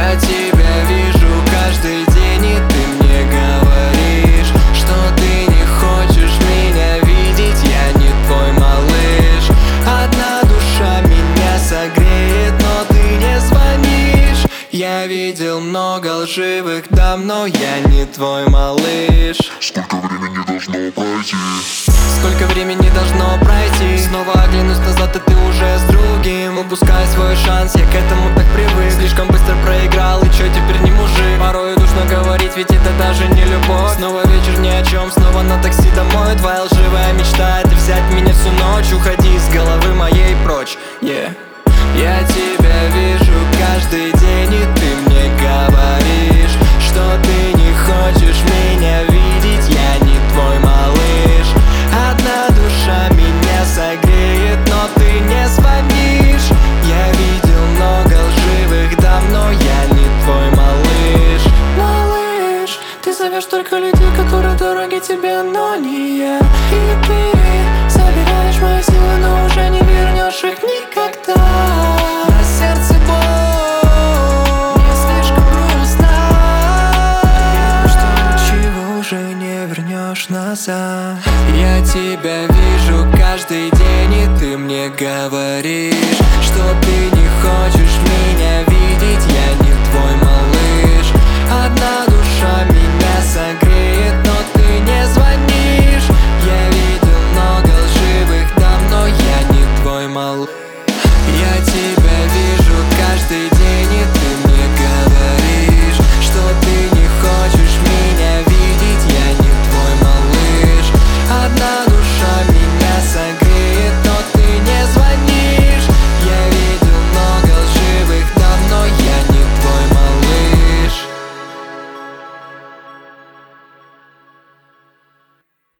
Я тебя вижу каждый день, и ты мне говоришь, что ты не хочешь меня видеть. Я не твой малыш. Одна душа меня согреет, но ты не звонишь. Я видел много лживых дам, но я не твой малыш. Сколько времени должно пройти? Сколько времени должно пройти? Снова оглянусь назад, и ты уже с другим. Упускай свой шанс, я к этому так привык. Слишком быстро проиграл, и чё теперь не мужик? Порою душно говорить, ведь это даже не любовь. Снова вечер ни о чем, снова на такси домой. Твоя лживая мечта — это взять меня всю ночь. Уходи из головы моей прочь, yeah. Я тебя вижу каждый день, и ты мне говоришь, что ты не хочешь меня видеть. Я не твой малыш. Одна душа меня согреет, но ты не звонишь. Я видел много лживых дам, но я не твой малыш. Малыш, ты зовешь только людей, которые дороги тебе, но не я. И ты забираешь мои силы, но уже не вернешь их никогда. На сердце боль, мне слишком грустно. Видно, что ничего уже не вернешь назад. Я тебя вижу каждый день, и ты мне говоришь, что ты не хочешь